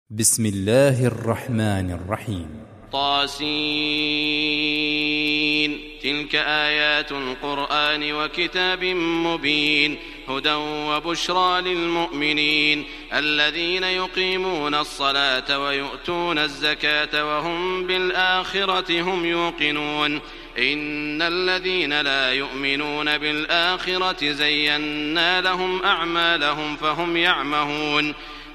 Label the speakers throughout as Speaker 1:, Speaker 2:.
Speaker 1: بسم الله الرحمن الرحيم.
Speaker 2: طاسين. تلك آيات القرآن وكتاب مبين هدى وبشرى للمؤمنين الذين يقيمون الصلاة ويؤتون الزكاة وهم بالآخرة هم يوقنون إن الذين لا يؤمنون بالآخرة زينا لهم أعمالهم فهم يعمهون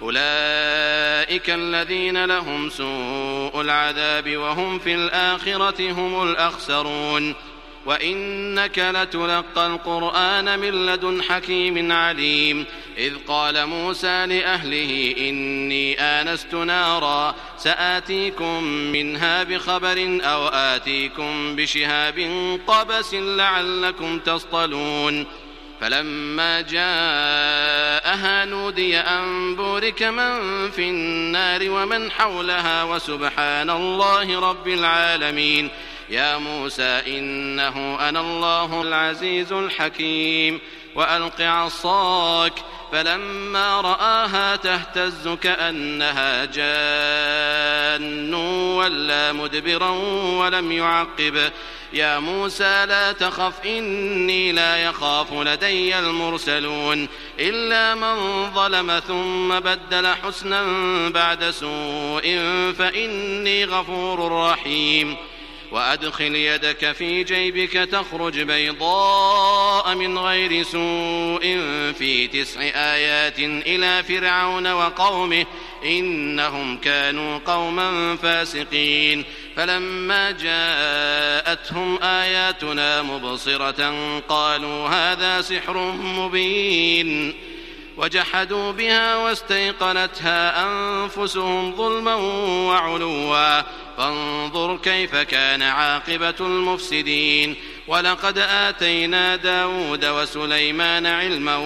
Speaker 2: أولئك الذين لهم سوء العذاب وهم في الآخرة هم الأخسرون وإنك لتلقى القرآن من لدن حكيم عليم إذ قال موسى لأهله إني آنست نارا سآتيكم منها بخبر أو آتيكم بشهاب قبس لعلكم تصطلون فلما جاءها نودي أن بورك من في النار ومن حولها وسبحان الله رب العالمين يا موسى إنه أنا الله العزيز الحكيم وألق عصاك فلما رآها تهتز كأنها جان ولا مدبرا ولم يعقب يا موسى لا تخف إني لا يخاف لدي المرسلون إلا من ظلم ثم بدل حسنا بعد سوء فإني غفور رحيم وأدخل يدك في جيبك تخرج بيضاء من غير سوء في 9 آيات إلى فرعون وقومه إنهم كانوا قوما فاسقين فلما جاءتهم آياتنا مبصرة قالوا هذا سحر مبين وجحدوا بها واستيقنتها أنفسهم ظلما وعلوا فانظر كيف كان عاقبة المفسدين ولقد آتينا داود وسليمان علما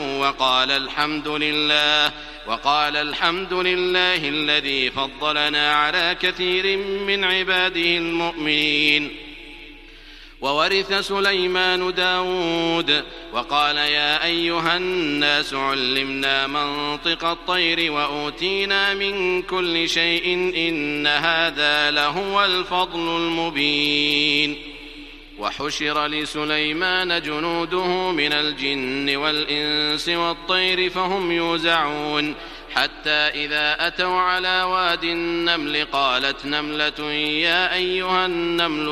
Speaker 2: وقال الحمد لله الذي فضلنا على كثير من عباده المؤمنين وورث سليمان داود وقال يا أيها الناس علمنا منطق الطير وأوتينا من كل شيء إن هذا لهو الفضل المبين وحشر لسليمان جنوده من الجن والإنس والطير فهم يوزعون حتى إذا أتوا على واد النمل قالت نملة يا أيها النمل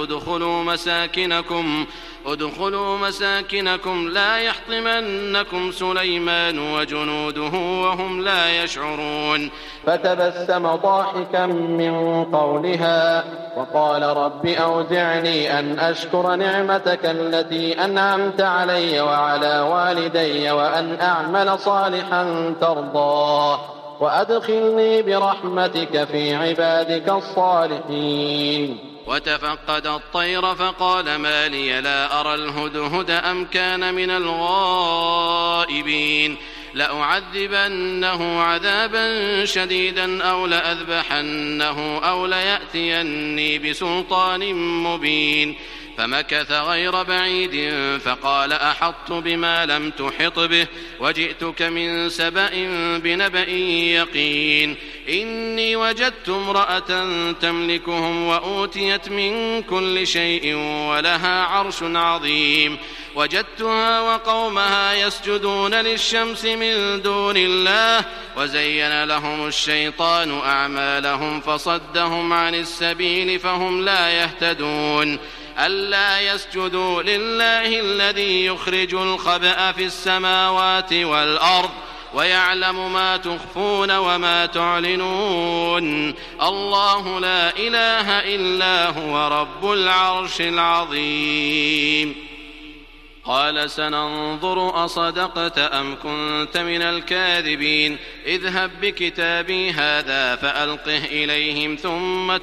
Speaker 2: ادخلوا مساكنكم لا يحطمنكم سليمان وجنوده وهم لا يشعرون
Speaker 3: فتبسم ضاحكا من قولها وقال رب أوزعني أن أشكر نعمتك التي أنعمت علي وعلى والدي وأن أعمل صالحا ترضاه وأدخلني برحمتك في عبادك الصالحين
Speaker 2: وتفقد الطير فقال ما لي لا أرى الهدهد أم كان من الغائبين لأعذبنه عذابا شديدا أو لأذبحنه أو ليأتيني بسلطان مبين فمكث غير بعيد فقال أحطت بما لم تحط به وجئتك من سبأ بنبأ يقين إني وجدت امرأة تملكهم وأوتيت من كل شيء ولها عرش عظيم وجدتها وقومها يسجدون للشمس من دون الله وزين لهم الشيطان أعمالهم فصدهم عن السبيل فهم لا يهتدون ألا يسجدوا لله الذي يخرج الخبأ في السماوات والأرض ويعلم ما تخفون وما تعلنون الله لا إله إلا هو رب العرش العظيم قال سننظر أصدقت أم كنت من الكاذبين اذهب بكتابي هذا فألقه إليهم ثم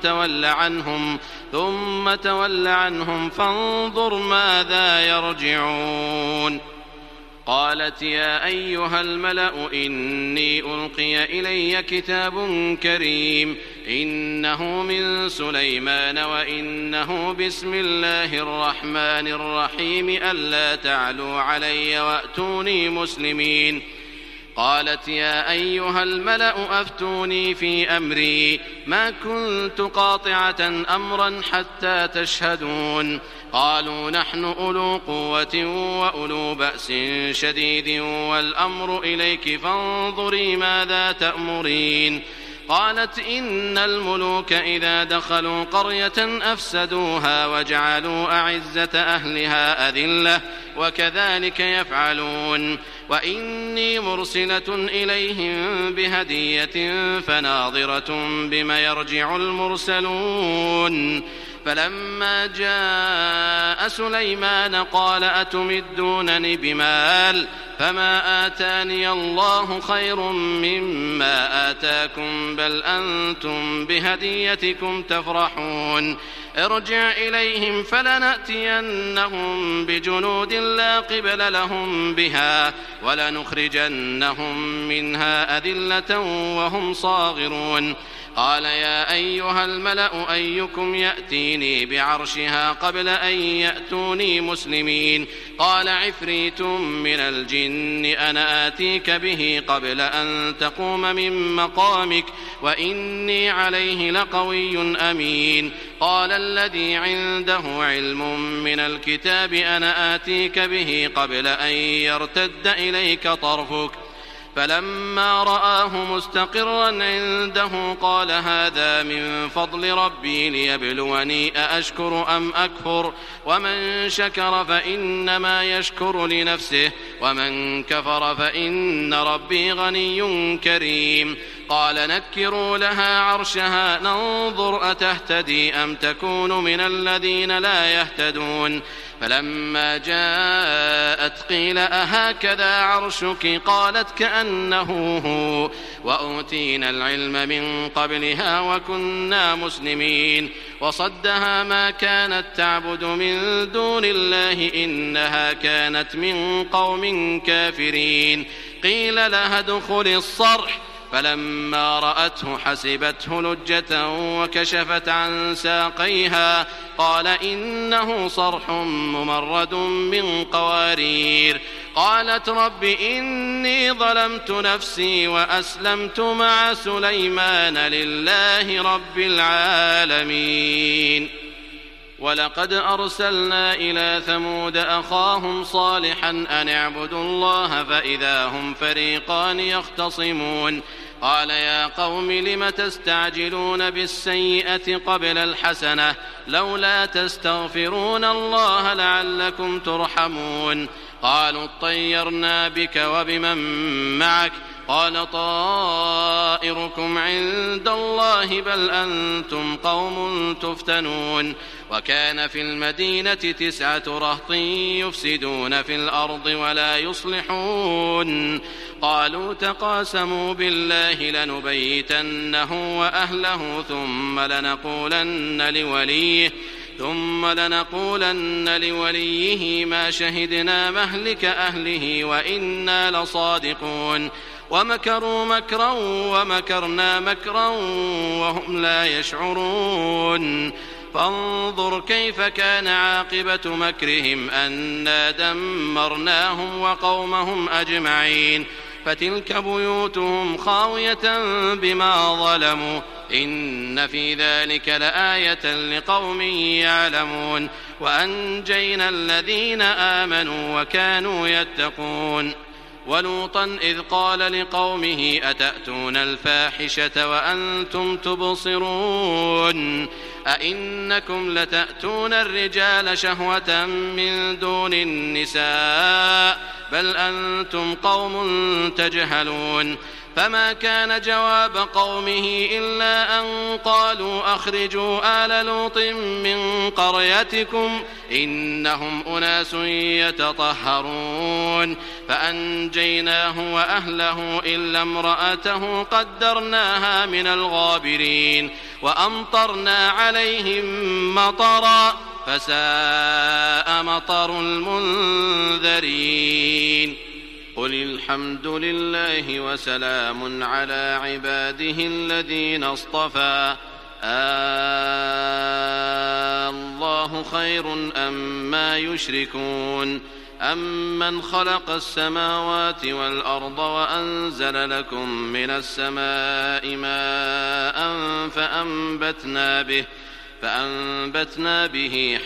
Speaker 2: تول عنهم فانظر ماذا يرجعون قالت يا أيها الملأ إني ألقي إلي كتاب كريم إنه من سليمان وإنه بسم الله الرحمن الرحيم ألا تعلوا علي وأتوني مسلمين قالت يا أيها الملأ أفتوني في أمري ما كنت قاطعة أمرا حتى تشهدون قالوا نحن أولو قوة وأولو بأس شديد والأمر إليك فانظري ماذا تأمرين قالت إن الملوك إذا دخلوا قرية أفسدوها وجعلوا أعزة أهلها أذلة وكذلك يفعلون وإني مرسلة إليهم بهدية فناظرة بما يرجع المرسلون فلما جاء سليمان قال أتمدونني بمال فما آتاني الله خير مما آتاكم بل أنتم بهديتكم تفرحون ارجع إليهم فلنأتينهم بجنود لا قبل لهم بها ولنخرجنهم منها أذلة وهم صاغرون قال يا أيها الملأ أيكم يأتيني بعرشها قبل أن يأتوني مسلمين قال عفريت من الجن أنا آتيك به قبل أن تقوم من مقامك وإني عليه لقوي أمين قال الذي عنده علم من الكتاب أنا آتيك به قبل أن يرتد إليك طرفك فلما رآه مستقرا عنده قال هذا من فضل ربي ليبلوني أأشكر أم أكفر ومن شكر فإنما يشكر لنفسه ومن كفر فإن ربي غني كريم قال نكروا لها عرشها ننظر أتهتدي أم تكون من الذين لا يهتدون فلما جاءت قيل أهكذا عرشك قالت كأنه هو وأوتينا العلم من قبلها وكنا مسلمين وصدها ما كانت تعبد من دون الله إنها كانت من قوم كافرين قيل لها ادخل الصرح فلما رأته حسبته لجة وكشفت عن ساقيها قال إنه صرح ممرد من قوارير قالت رب إني ظلمت نفسي وأسلمت مع سليمان لله رب العالمين ولقد أرسلنا إلى ثمود أخاهم صالحا أن اعبدوا الله فإذا هم فريقان يختصمون قال يا قوم لم تستعجلون بالسيئة قبل الحسنة لولا تستغفرون الله لعلكم ترحمون قالوا اطيرنا بك وبمن معك قال طائركم عند الله بل أنتم قوم تفتنون وكان في المدينة 9 رهط يفسدون في الأرض ولا يصلحون قالوا تقاسموا بالله لنبيتنه وأهله ثم لنقولن لوليه ما شهدنا مهلك أهله وإنا لصادقون ومكروا مكرا ومكرنا مكرا وهم لا يشعرون فانظر كيف كان عاقبة مكرهم أنا دمرناهم وقومهم أجمعين فتلك بيوتهم خاوية بما ظلموا إن في ذلك لآية لقوم يعلمون وأنجينا الذين آمنوا وكانوا يتقون ولوطا إذ قال لقومه أتأتون الفاحشة وأنتم تبصرون أئنكم لتأتون الرجال شهوة من دون النساء بل أنتم قوم تجهلون فما كان جواب قومه إلا أن قالوا أخرجوا آل لوط من قريتكم إنهم أناس يتطهرون فأنجيناه وأهله إلا امرأته قدرناها من الغابرين وأمطرنا عليهم مطرا فساء مطر المنذرين قل الحمد لله وسلام على عباده الذين اصطفى الله خير أم ما يشركون أمن خلق السماوات والأرض وأنزل لكم من السماء ماء فأنبتنا به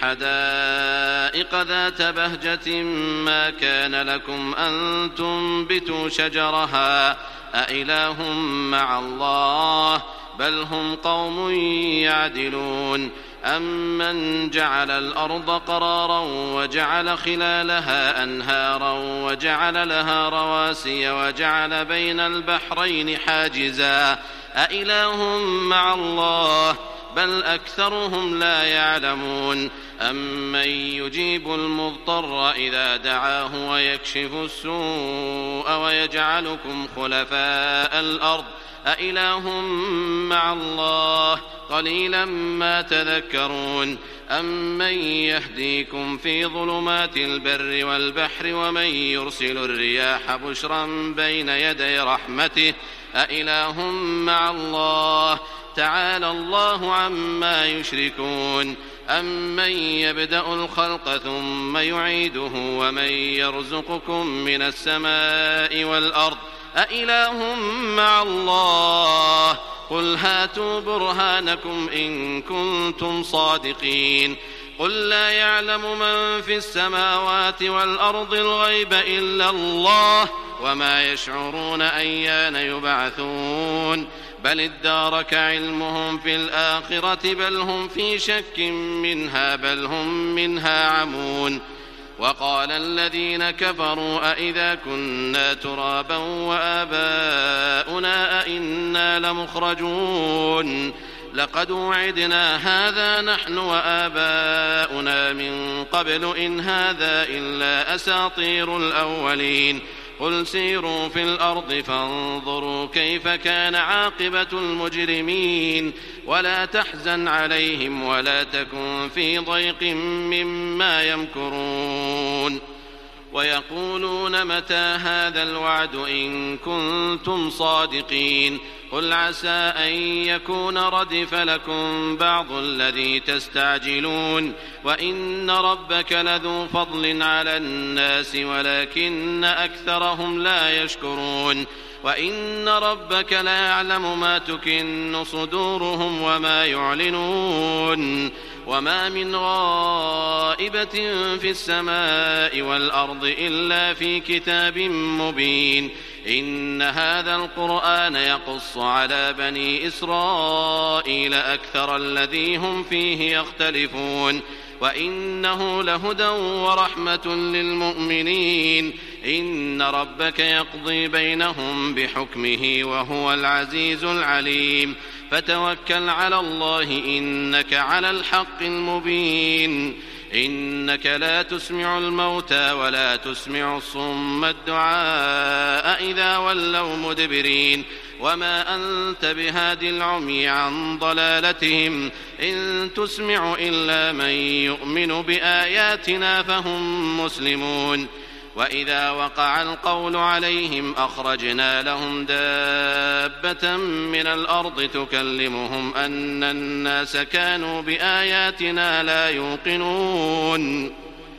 Speaker 2: حدائق ذات بهجة ما كان لكم أن تنبتوا شجرها أإله مع الله بل هم قوم يعدلون أمن جعل الأرض قرارا وجعل خلالها أنهارا وجعل لها رواسي وجعل بين البحرين حاجزا أإله مع الله بل أكثرهم لا يعلمون أمن يجيب المضطر إذا دعاه ويكشف السوء ويجعلكم خلفاء الأرض أإله مع الله قليلا ما تذكرون أمن يهديكم في ظلمات البر والبحر ومن يرسل الرياح بشرا بين يدي رحمته أإله مع الله تعالى الله عما يشركون أمن يبدأ الخلق ثم يعيده ومن يرزقكم من السماء والأرض أإله مع الله قل هاتوا برهانكم إن كنتم صادقين قل لا يعلم من في السماوات والأرض الغيب إلا الله وما يشعرون أيان يبعثون بل ادارك علمهم في الآخرة بل هم في شك منها بل هم منها عمون وقال الذين كفروا أئذا كنا ترابا وآباؤنا أئنا لمخرجون لقد وعدنا هذا نحن وآباؤنا من قبل إن هذا إلا أساطير الأولين قل سيروا في الأرض فانظروا كيف كان عاقبة المجرمين ولا تحزن عليهم ولا تكن في ضيق مما يمكرون ويقولون متى هذا الوعد إن كنتم صادقين قل عسى أن يكون ردف لكم بعض الذي تستعجلون وإن ربك لذو فضل على الناس ولكن أكثرهم لا يشكرون وإن ربك لا يعلم ما تكن صدورهم وما يعلنون وما من غائبة في السماء والأرض إلا في كتاب مبين إن هذا القرآن يقص على بني إسرائيل أكثر الذي هم فيه يختلفون وإنه لهدى ورحمة للمؤمنين إن ربك يقضي بينهم بحكمه وهو العزيز العليم فتوكل على الله إنك على الحق المبين إنك لا تسمع الموتى ولا تسمع الصم الدعاء إذا ولوا مدبرين وما أنت بهاد العمي عن ضلالتهم إن تسمع إلا من يؤمن بآياتنا فهم مسلمون وإذا وقع القول عليهم أخرجنا لهم دابة من الأرض تكلمهم أن الناس كانوا بآياتنا لا يوقنون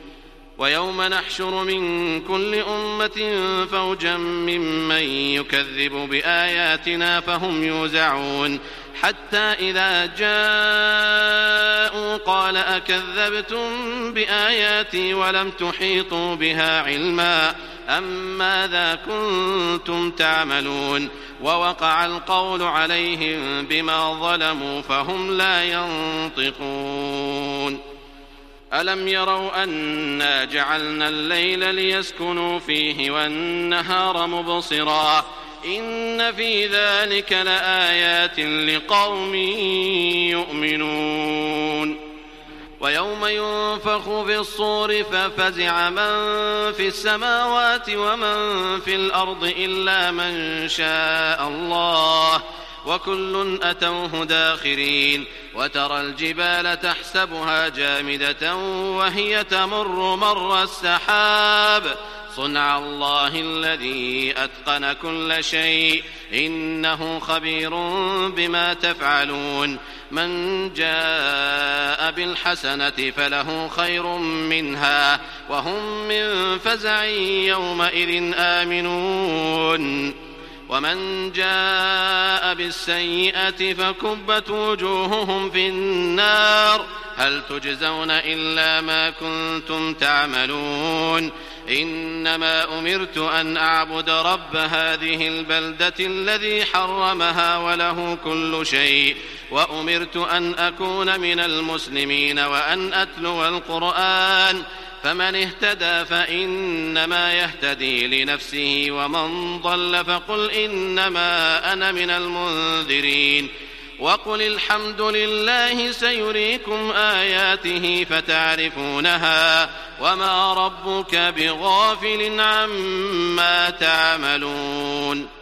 Speaker 2: ويوم نحشر من كل أمة فوجا ممن يكذب بآياتنا فهم يوزعون حتى إذا جاءوا قال أكذبتم بآياتي ولم تحيطوا بها علما أم ماذا كنتم تعملون ووقع القول عليهم بما ظلموا فهم لا ينطقون ألم يروا أنا جعلنا الليل ليسكنوا فيه والنهار مبصرا إن في ذلك لآيات لقوم يؤمنون ويوم ينفخ في الصور ففزع من في السماوات ومن في الأرض إلا من شاء الله وكل أتوه داخرين وترى الجبال تحسبها جامدة وهي تمر مر السحاب صنع الله الذي أتقن كل شيء إنه خبير بما تفعلون من جاء بالحسنة فله خير منها وهم من فزع يومئذ آمنون ومن جاء بالسيئة فكبت وجوههم في النار هل تجزون إلا ما كنتم تعملون إنما أمرت أن أعبد رب هذه البلدة الذي حرمها وله كل شيء وأمرت أن أكون من المسلمين وأن أتلو القرآن فمن اهتدى فإنما يهتدي لنفسه ومن ضل فقل إنما أنا من المنذرين وقل الحمد لله سيريكم آياته فتعرفونها وما ربك بغافل عما تعملون